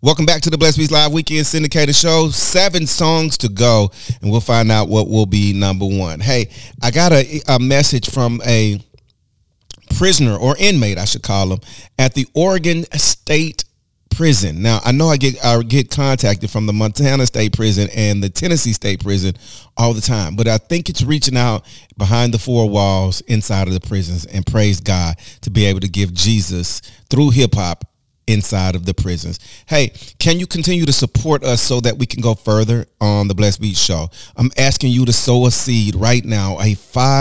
Welcome back to the Blessed Beats Live Weekend Syndicated Show. 7 songs to go, and we'll find out what will be number one. Hey, I got a message from a prisoner, or inmate, I should call him, at the Oregon State Prison. Now, I know I get contacted from the Montana State Prison and the Tennessee State Prison all the time, but I think it's reaching out behind the 4 walls inside of the prisons, and praise God to be able to give Jesus through hip-hop inside of the prisons. Hey, can you continue to support us so that we can go further on the Blessed Beats Show? I'm asking you to sow a seed right now, a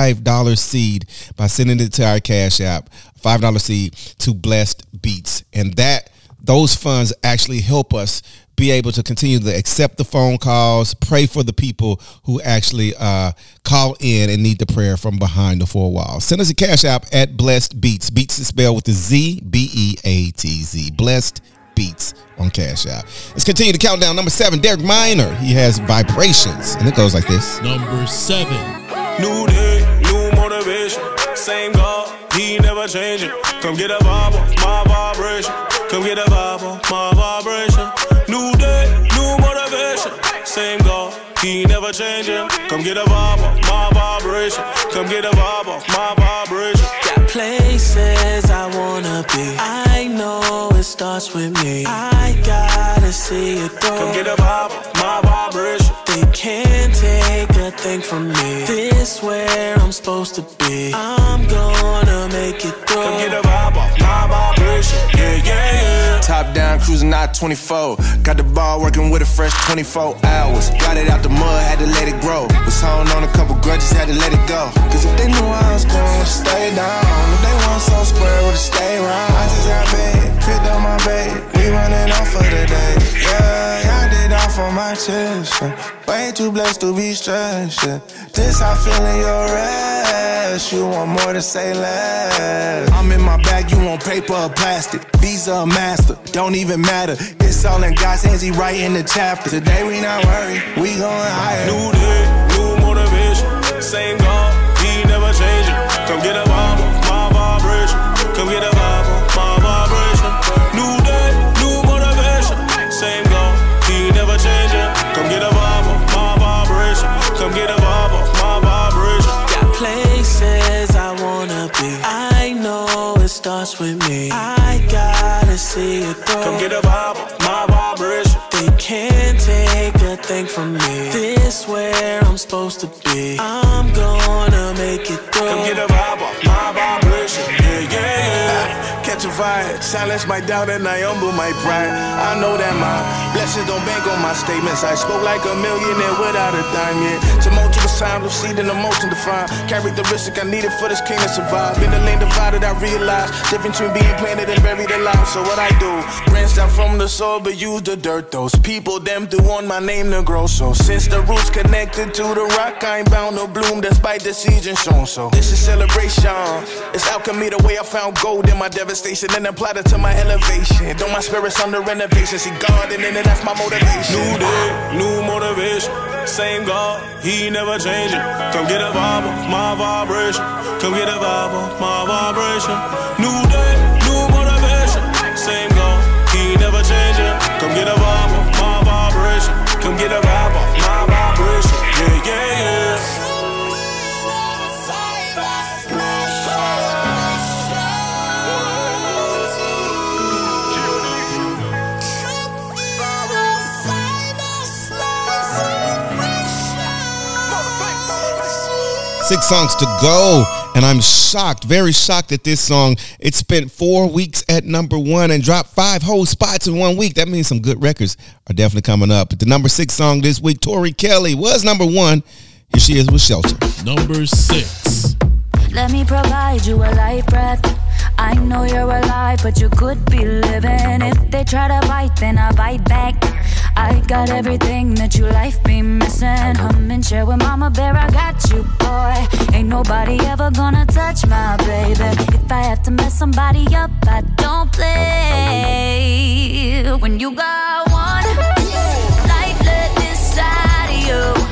$5 seed, by sending it to our Cash App, $5 seed to Blessed Beats. And those funds actually help us be able to continue to accept the phone calls, pray for the people who actually call in and need the prayer from behind the 4 walls. Send us a Cash App at Blessed Beats. Beats is spelled with the Z, B-E-A-T-Z. Blessed Beats on Cash App. Let's continue the countdown. Number 7, Derek Minor. He has Vibrations, and it goes like this. Number 7. New day, new motivation. Same God, he never changing. Come get a vibe on my vibration. Come get a vibe on my vibration. New day, new motivation. Same God, he never changing. Come get a vibe on my vibration. Come get a vibe on my vibration. Got places I wanna be. I know it starts with me. I gotta see it through. Come get a vibe on my vibration. They can't take a thing from me. This where I'm supposed to be. I'm gonna make it through. Come get a vibe on my vibration. Yeah, yeah, yeah. Top down, cruising out 24. Got the ball working with a fresh 24 hours. Got it out the mud, had to let it grow. Was holding on a couple grudges, had to let it go. Cause if they knew I was gonna stay down, if they want so square, would've stayed round. I just got paid, picked up my bait. We running off for the day. Yeah, I did off on my chest. Way too blessed to be stressed. This I feel in your rest. You want more to say less. I'm in my bag, you want paper or plastic. Visa or master, don't even matter. It's all in God's hands, he writing the chapter. Today we not worried, we going higher. New day, new motivation. Same God, he never changing. Come get a vibe on my vibration. Come get a vibe on my vibration. New day, new motivation. Same God, he never changing. Come get a vibe on my vibration. Come get a vibe on my vibration. Got places I wanna be. I know it starts with me. I gotta see it through. Come get a vibe on my vibration. They can't take a thing from me. This where I'm supposed to be. I'm gonna make it through. Come get a vibe on my vibration. Yeah, yeah, yeah. Catch a vibe, silence my doubt and I humble my pride. I know that my blessings don't bank on my statements. I spoke like a millionaire without a dime yet. Tumultuous times of seed and emotion defined. Characteristic I needed for this king to survive. In the lane divided, I realized difference between being planted and buried alive. So what I do, branched out from the soil but use the dirt. Those people, them do want my name to grow. So since the roots connected to the rock, I ain't bound to bloom despite the season shown. So this is celebration. It's alchemy, the way I found gold in my devastation and applied it to my elevation. Though my spirit's under renovation, see God in it, and that's my motivation. New day, new motivation. Same God, he never changing. Come get a vibe on my vibration. Come get a vibe on my vibration. New day, new motivation. Same God, he never changing. Come get a vibe on my vibration. Come get a vibe on my vibration. Yeah, yeah, yeah. Six songs to go, and I'm shocked, very shocked at this song. It spent 4 weeks at number 1 and dropped 5 whole spots in 1 week. That means some good records are definitely coming up. But the number 6 song this week, Tori Kelly, was number 1. Here she is with Shelter. Number 6. Let me provide you a life breath. I know you're alive, but you could be living. If they try to bite, then I bite back. I got everything that you life be missing. Hum and share with Mama Bear, I got you, boy. Ain't nobody ever gonna touch my baby. If I have to mess somebody up, I don't play. When you got one life left inside of you.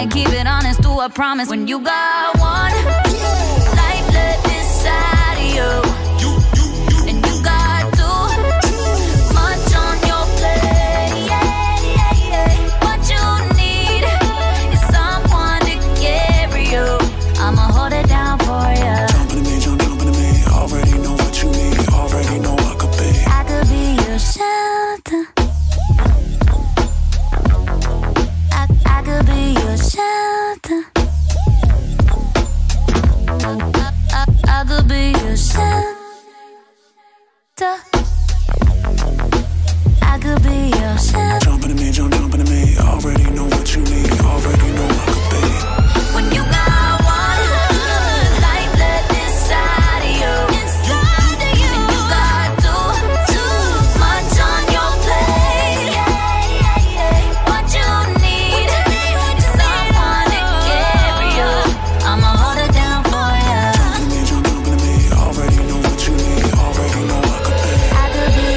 might keep it honest to a promise. When you got one life left inside of you, and you got too much on your plate. What you need is someone to carry you. I'ma hold it down for you. Jump into me, already know what you need, already know I could be. I could be your shelter. I could be your shelter. I could be your shelter. I could be your shelter. Jump into me, already know what you need, already know I could be. When you got one life left inside of you, and you got too much on your plate. What you need is someone to carry you. I'ma hold it down for you. Jump into me, already know what you need, already know I could be. I could be.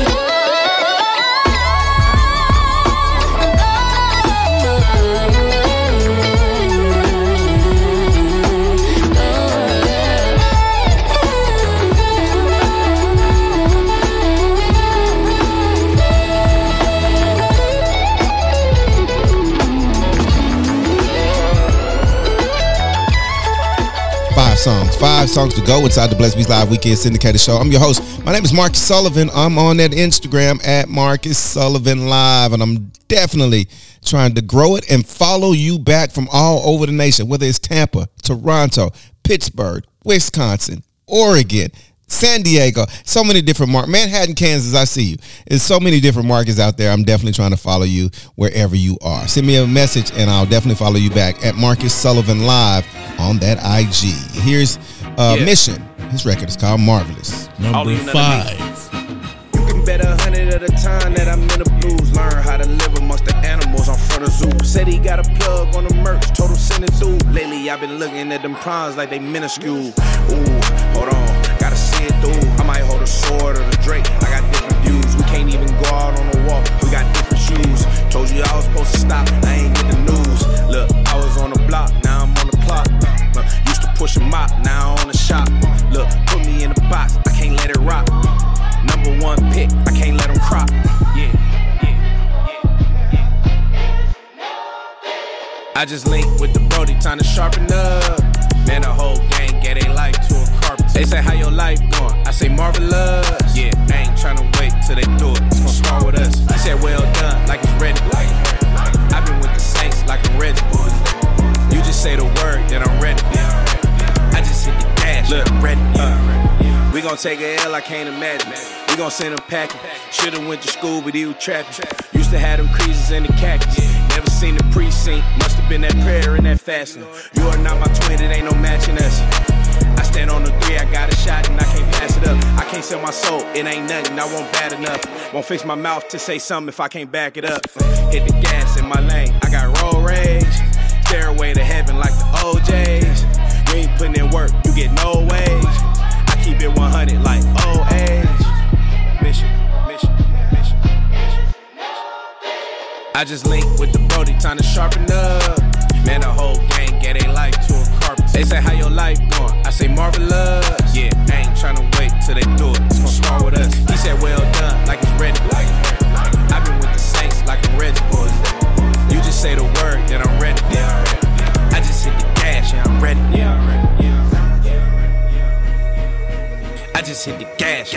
Five songs to go inside the Blessed Beats Live Weekend Syndicated Show. I'm your host. My name is Marcus Sullivan. I'm on that Instagram at Marcus Sullivan Live, and I'm definitely trying to grow it and follow you back from all over the nation, whether it's Tampa, Toronto, Pittsburgh, Wisconsin, Oregon, San Diego, so many different markets. Manhattan, Kansas, I see you. There's so many different markets out there. I'm definitely trying to follow you wherever you are. Send me a message and I'll definitely follow you back at Marcus Sullivan Live on that IG. Here's Mission. His record is called Marvelous. Number 5. You can bet 100 at a time that I'm in the blues. Learn how to live amongst the animals on front of zoo. Said he got a plug on the merch, total send it through. Lately I've been looking at them prawns like they minuscule. Ooh, hold on, gotta see it through. I might hold a sword or the Drake, I got different views. We can't even go out on the walk, we got different shoes. Told you I was supposed to stop, I ain't get the news. Look, I was on the block, now I'm on the clock. Used to push a mop, now I'm on the shop. Look, put me in the box, I can't let it rock. Number one pick, I can't let them crop. Yeah. I just linked with the Brody, time to sharpen up. Man, the whole gang get their life to a carpet. They say, how your life going? I say, marvelous. Yeah, I ain't tryna wait till they do it. It's gon' start with us. He said, well done, like it's ready. I've been with the Saints like I'm ready. You just say the word, then I'm ready. I just hit the gas, look, I'm ready. We gon' take a L, I can't imagine. We gon' send him packing. Should've went to school, but he was trapping. Used to have them creases in the khakis. Never seen the precinct. Must've been that prayer and that fasting. You are not my twin, it ain't no matching us. I stand on the 3, I got a shot and I can't pass it up. I can't sell my soul, it ain't nothing, I won't bad enough. Won't fix my mouth to say something if I can't back it up. Hit the gas in my lane, I got road rage. Stairway to heaven like the OJs. You ain't putting in work, you get no wage. I keep it 100 like old age. Mission. I just linked with the Brody, time to sharpen up. Man, the whole gang get their life to a carpet. They say, how your life going? I say, marvelous. Yeah, I ain't tryna wait till they do it. It's gon' start with us. He said, well done, like it's ready. I've been with the Saints like I'm ready. You just say the word, then I'm ready. I just hit the gas, yeah, I'm ready. I just hit the gas.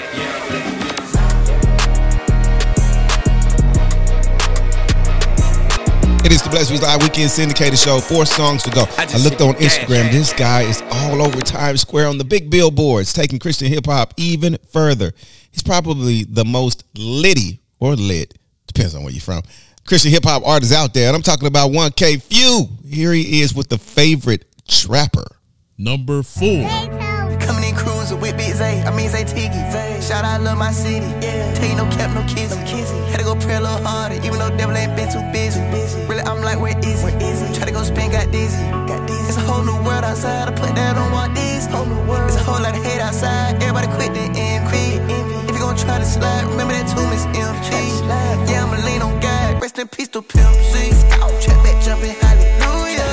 It is the Blessed Beats Live Weekend Syndicated Show. 4 songs to go. I looked on Instagram. This guy is all over Times Square on the big billboards, taking Christian hip hop even further. He's probably the most litty or lit, depends on where you're from, Christian hip hop artist out there. And I'm talking about 1K Phew. Here he is with the favorite trapper. Number 4. Coming in cruising with Big Zay, I mean Zay Tiggy. Shout out, love my city. Tell you no cap, no kissing. Had to go pray a little harder, even though devil ain't been too busy. Really, I'm like, where is it? Try to go spin, got dizzy. It's a whole new world outside, I put that on Walt Disney. It's a whole lot of hate outside, everybody quit the envy. If you gon' try to slide, remember that tomb is empty. Yeah, I'ma lean on God, rest in peace to Pimp C. Trap back jumping, hallelujah.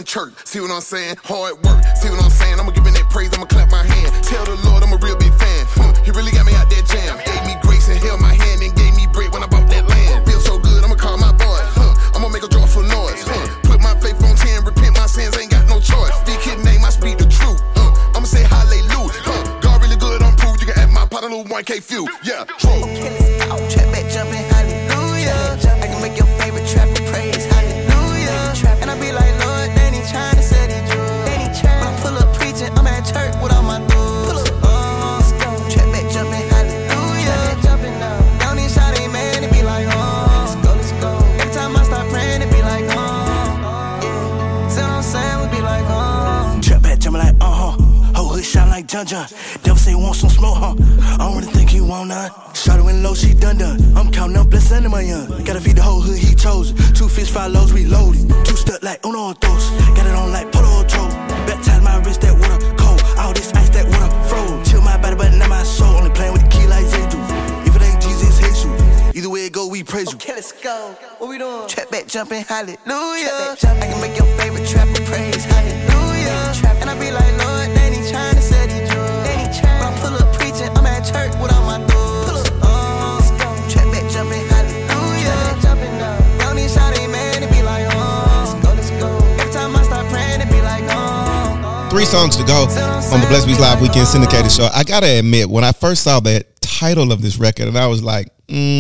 church. See what I'm saying? Hard work. See what I'm saying? I'ma give him that praise. I'ma clap my hand. Tell the Lord I'm a real big fan. He really got me out that jam. Gave me grace and held my hand and gave me bread when I bought that land. Feel so good, I'ma call my boy. I'ma make a joyful noise. Put my faith on 10, repent my sins, ain't got no choice. Big kid name, I speak the truth. I'ma say hallelujah. God really good, I'm proof. You can add my pot a little 1K few. Yeah, true. Trap back jumping, hallelujah. I can make your favorite trapper praise, hallelujah. And I be like, Lord, they ain't trying to set it true. When I pull up preaching, I'm at church with all my dudes. Trap back jumping, hallelujah. Down inside, amen, it be like, let's go. Every time I start praying, it be like, yeah. See what I'm saying? We be like, Trap back jumping like, Whole hood shine like John. Devil say want some smoke, I don't really think he want none. Shawty went low, she done. I'm counting up blessings in my young. Gotta feed the whole hood, he chose. 2 fish, 5 loaves, reloaded. 2 stuck like uno dos. Got it on like polo toe. Baptize my wrist, that water cold. All this ice, that water froze. Chill my body, but not my soul. Only playing with the key like they do. If it ain't Jesus, Jesus. Either way it go, we praise you. Okay, let's go. What we doing? Trap back jumping, hallelujah. I can make your favorite trapper praise, hallelujah. And I be like, Lord, they ain't trying to set it true. When I pull up preaching, I'm at church with all my dudes. Trap back jumping, hallelujah. Down inside, amen, it be like, let's go. Every time I start praying, it be like, 3 songs to go on the Blessed Beats Live Weekend Syndicated Show. I gotta admit, when I first saw that title of this record, and I was like,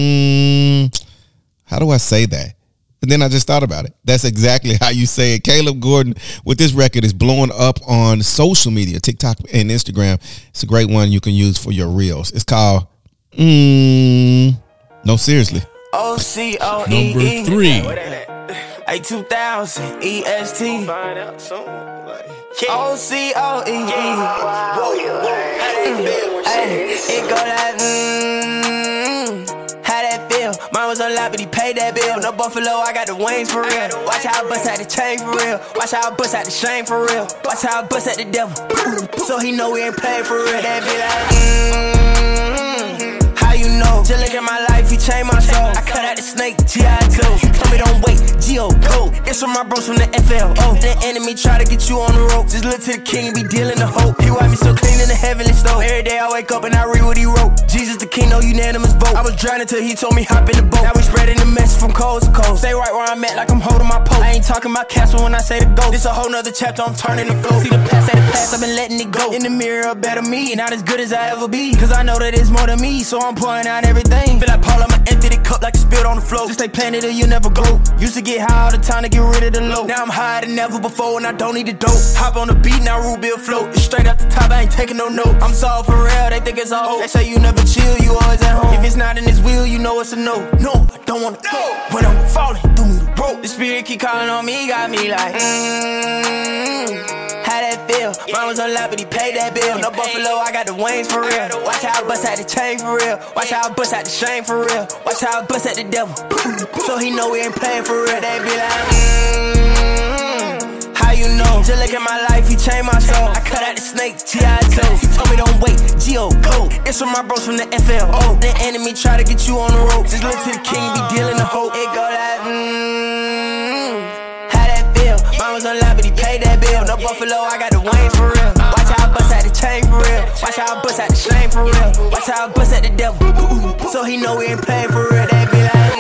how do I say that? And then I just thought about it. That's exactly how you say it. Caleb Gordon with this record is blowing up on social media, TikTok and Instagram. It's a great one you can use for your reels. It's called No, seriously. OCOEE. Number 3. A2000 EST. OCOEE. It go like how that feel? Mine was on lot, but he paid that bill. No Buffalo, I got the wings for real. Watch how I bust out the chain for real. Watch how I bust out the shame for real. Watch how I bust out the devil. So he know we ain't playing for real. That be like, how you know? Just look at my life, he changed my soul. I cut out the snake, G.I. Joe. He told me don't wait, G.O. Go. It's from my bros from the FLO. The enemy try to get you on the rope. Just look to the king and be dealing the hope. He wipe me so clean in the heavenly stove. Every day I wake up and I read what he wrote. Jesus the king, no unanimous vote. I was drowning till he told me hop in the boat. Now we spreading the message from coast to coast. Stay right where I'm at like I'm holding my post. I ain't talking about castle when I say the go. This a whole nother chapter, I'm turning the flow. See the past, say the past, I've been letting it go. In the mirror, a better me, not as good as I ever be. Cause I know that it's more than me, so I'm pouring out everything. Feel like Paul, I'ma empty the cup like a spilled on the floor. Just stay planted or you never go. Used to get high all the time to get rid of the low. Now I'm higher than ever before and I don't need the dope. Hop on the beat, now Ruby will float. It's straight up the top, I ain't taking no note. I'm soft for real, they think it's a hope. They say you never chill, you always at home. If it's not in his wheel, you know it's a no. No, I don't wanna go. When I'm falling through me the rope, the spirit keep calling on me, got me like, how that feel? Mine was on lot, but he paid that bill. No Buffalo, I got the wings for real. Watch how I bust out the chain for real. Watch how I bust out the shame for real. Watch how I bust out the devil. So he know we ain't playing for real. They be like, how you know? Just look at my life, he changed my soul. I cut out the snake, G.I. Joe. He told me don't wait, G.O. Go. It's from my bros from the FLO. The enemy try to get you on the rope. Just look to the king, be dealing the hope. It go like, how that feel? Mine was on lot, but he paid that bill. No Buffalo, I got the wings for real. Watch how I bust out the chain for real. Watch how I bust out the shame for real. Watch how I bust out the devil. So he know we ain't playing for real. They be like,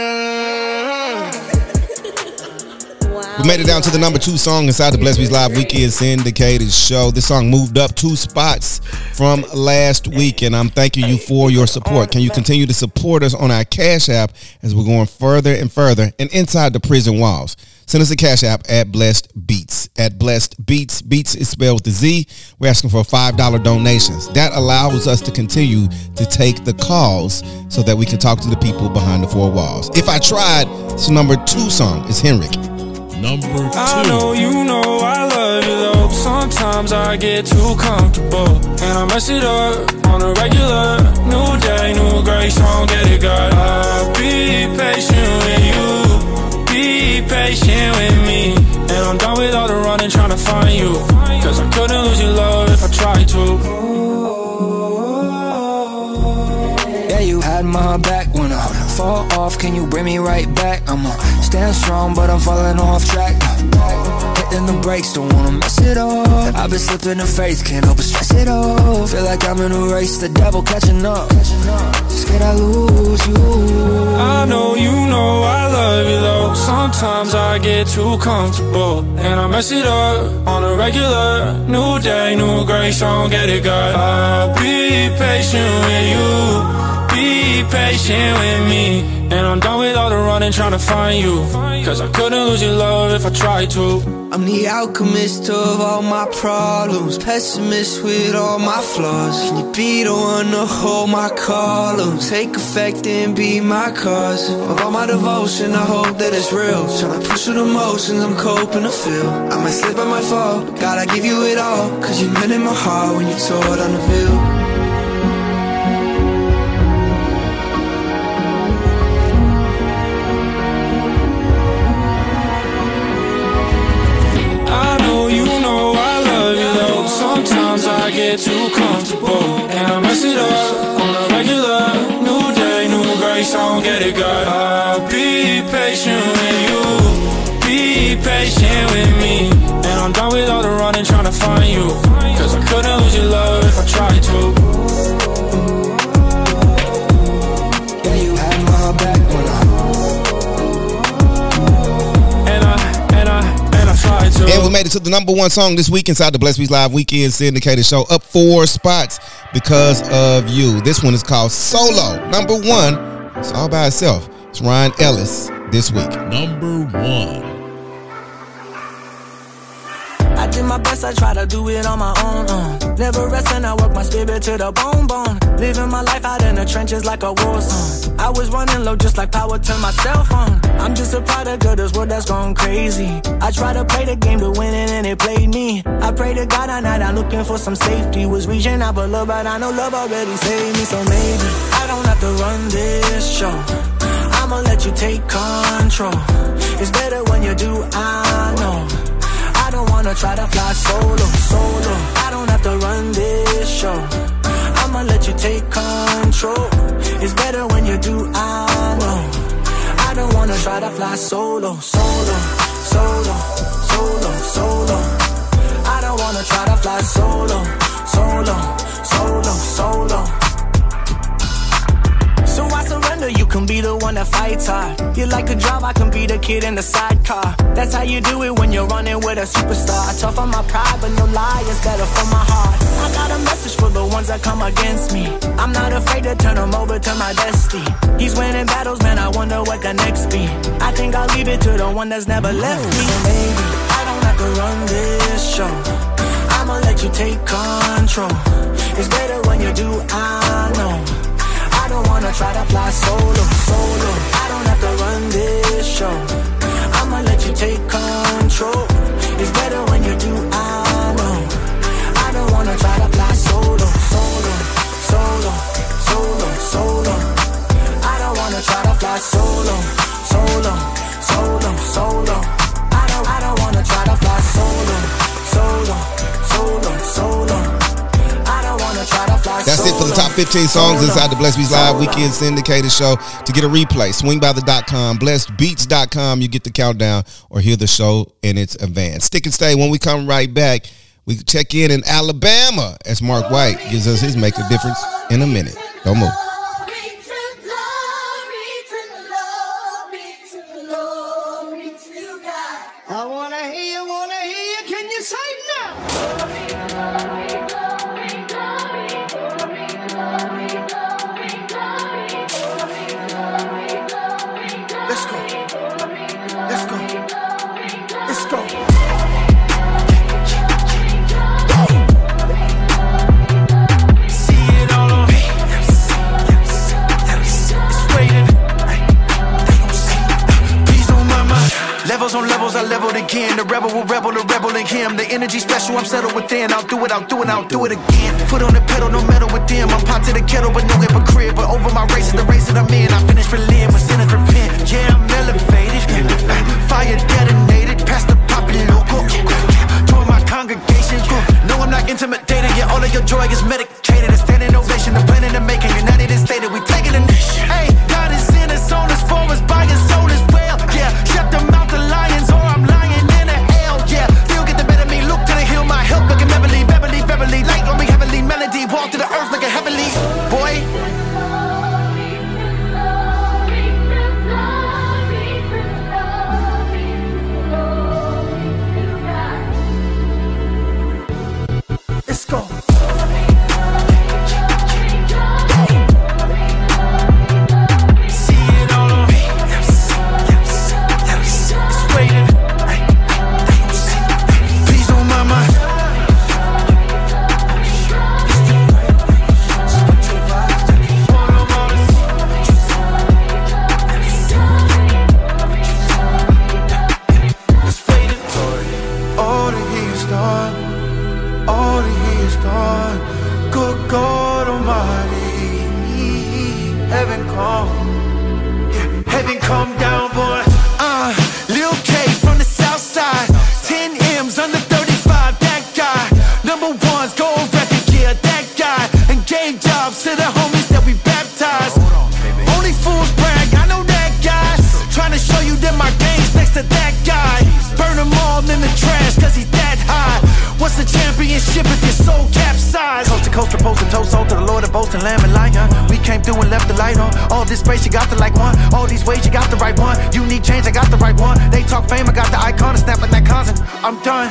We made it down to the number 2 song inside the Blessed Beats Live Weekend Syndicated Show. This song moved up 2 spots from last week, and I'm thanking you for your support. Can you continue to support us on our Cash App as we're going further and further and inside the prison walls? Send us a Cash App at Blessed Beats. At Blessed Beats. Beats is spelled with a Z. We're asking for $5 donations. That allows us to continue to take the calls so that we can talk to the people behind the 4 walls. If I Tried, it's the number 2 song. It's Henrik. Number 2. I know you know I love you though. Sometimes I get too comfortable and I mess it up on a regular. New day, new grace, don't get it, God. I'll be patient with you. Be patient with me. And I'm done with all the running trying to find you. Cause I couldn't lose your love if I tried to. Yeah, you had my back when I fall off, can you bring me right back? I'ma stand strong, but I'm falling off track. Hitting the brakes, don't wanna mess it up. I've been slipping in faith, can't help but stress it up. Feel like I'm in a race, the devil catching up. Scared I lose you. I know you know I love you though. Sometimes I get too comfortable and I mess it up on a regular. New day, new grace, don't get it, God. I'll be patient with you. Be patient with me. And I'm done with all the running trying to find you, cause I couldn't lose your love if I tried to. I'm the alchemist of all my problems, pessimist with all my flaws. Can you be the one to hold my columns, take effect and be my cause of all my devotion? I hope that it's real. Tryna push through the motions, I'm coping to feel. I might slip, I might fall, but God, I give you it all, cause you meant in my heart when you tore down the veil. I get too comfortable and I mess it up on a regular. New day, new grace, I don't get it, God. I'll be patient with you. Be patient with me. And I'm done with all the running trying to find you, cause I couldn't lose your love if I tried to. Yeah, you had my back when And we made it to the number one song this week inside the Blessed Beats Live Weekend Syndicated Show, up 4 spots because of you. This one is called Solo. Number one, it's all by itself. It's Ryan Ellis this week. Number 1. I did my best, I try to do it on my own. Never rest and I work my spirit to the bone. Living my life out in the trenches like a war song. I was running low just like power turned my cell phone. I'm just a product of this world that's gone crazy. I try to play the game to win it and it played me. I pray to God all night, I'm looking for some safety. Was reaching out for love, but I know love already saved me. So maybe I don't have to run this show. I'ma let you take control. It's better when you do, I know. I don't wanna try to fly solo. I don't have to run this show. I'ma let you take control. It's better when you do, I know. I don't wanna try to fly solo. I don't wanna try to fly solo. So I surrender, you can be the one that fights hard. You like to drive, I can be the kid in the sidecar. That's how you do it when you're running with a superstar. Tough on my pride, but no lie, it's better for my heart. I got a message for the ones that come against me. I'm not afraid to turn them over to my destiny. He's winning battles, man, I wonder what can next be. I think I'll leave it to the one that's never left me. So baby, I don't have to run this show. I'ma let you take control. It's better when you do, I know. I don't wanna try to fly solo. I don't have to run this show. I'ma let you take control. It's better when you do, I know. I don't wanna try to fly solo. I don't wanna try to fly solo. I don't wanna try to fly solo. That's it for the top 15 songs inside the Blessed Beats Live Weekend Syndicated Show. To get a replay, swingbythe.com, blessedbeats.com. You get the countdown or hear the show in its advance. Stick and stay. When we come right back, we check in Alabama as Mark White gives us his Make a Difference in a minute. Don't move. I wanna hear, can you say no? Let's go. See it all on me. It's waiting. Peace on my mind. Levels on levels, I leveled again. The rebel will rebel, the rebel in him. The energy special, I'm settled within. I'll do it again. Foot on the pedal, no metal with them. I'm pot to the kettle, but no hypocrite. But over my race is the race that I'm in. I finished for Lynn, when sinners repent. Yeah, I'm elevated. Fire detonated, past the poppin' local. Join my congregation. No, I'm not intimidated. Yeah, all of your joy is medicated. A standing ovation, the plan in the making. United and stated, we taking a nation. Hey, God is in calm down, boy. Lil K from the south side. 10 M's under 35, that guy. Number one's gold record, yeah, that guy. And gave jobs to the homies that we baptized. Only fools brag, I know that guy. Trying to show you that my game's next to that guy. Burn them all in the trash, cause he's that high. What's the championship if your soul capsized? Coast to coast, proposed to toast, soul to the Lord of boast and lamb and lion. We came through and left the light on. All this space, you got the like one. All these ways, you got the right one. Unique change, I got the right one. They talk fame, I got the icon, and snap like that constant. I'm done.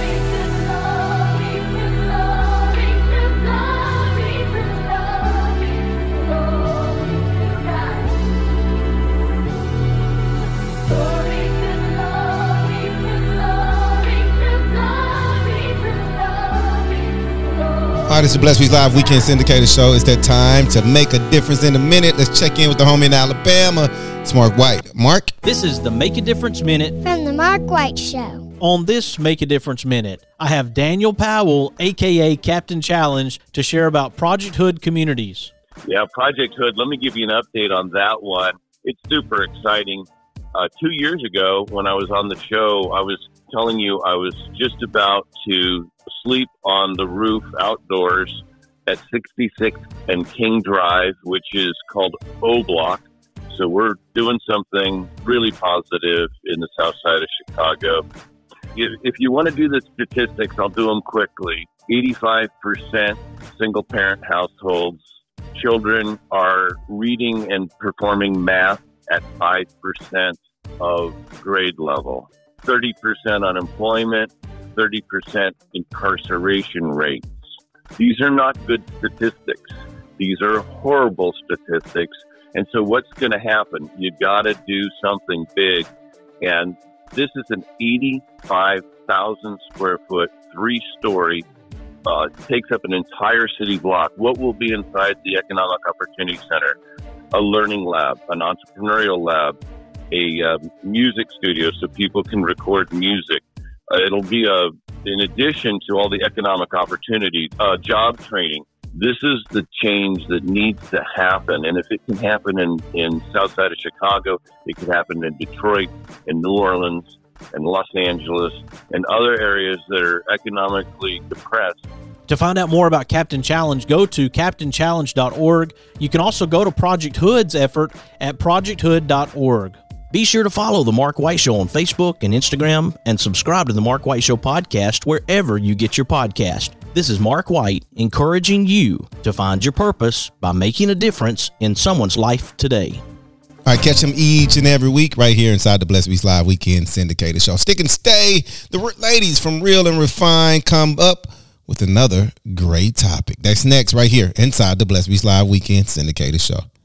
All right, this is Blessed Weeks Live Weekend Syndicated Show. It's that time to make a difference in a minute. Let's check in with the homie in Alabama. It's Mark White. Mark? This is the Make a Difference Minute from the Mark White Show. On this Make a Difference Minute, I have Daniel Powell, a.k.a. Captain Challenge, to share about Project Hood communities. Yeah, Project Hood, let me give you an update on that one. It's super exciting. 2 years ago, when I was on the show, I was telling you I was just about to sleep on the roof outdoors at 66 and King Drive, which is called O Block. So we're doing something really positive in the south side of Chicago. If you want to do the statistics, I'll do them quickly. 85% single-parent households. Children are reading and performing math at 5% of grade level. 30% unemployment, 30% incarceration rates. These are not good statistics. These are horrible statistics. And so what's going to happen? You got to do something big. And this is an 85,000 square foot, 3-story, takes up an entire city block. What will be inside the Economic Opportunity Center? A learning lab, an entrepreneurial lab, a music studio so people can record music. It'll be in addition to all the economic opportunity, job training. This is the change that needs to happen. And if it can happen in south side of Chicago, it could happen in Detroit, in New Orleans, and Los Angeles, and other areas that are economically depressed. To find out more about Captain Challenge, go to captainchallenge.org. You can also go to Project Hood's effort at projecthood.org. Be sure to follow The Mark White Show on Facebook and Instagram, and subscribe to The Mark White Show podcast wherever you get your podcast. This is Mark White, encouraging you to find your purpose by making a difference in someone's life today. All right, catch them each and every week right here inside the Blessed Weeks Live Weekend Syndicated Show. Stick and stay. The ladies from Real and Refined come up with another great topic. That's next right here inside the Blessed Weeks Live Weekend Syndicated Show.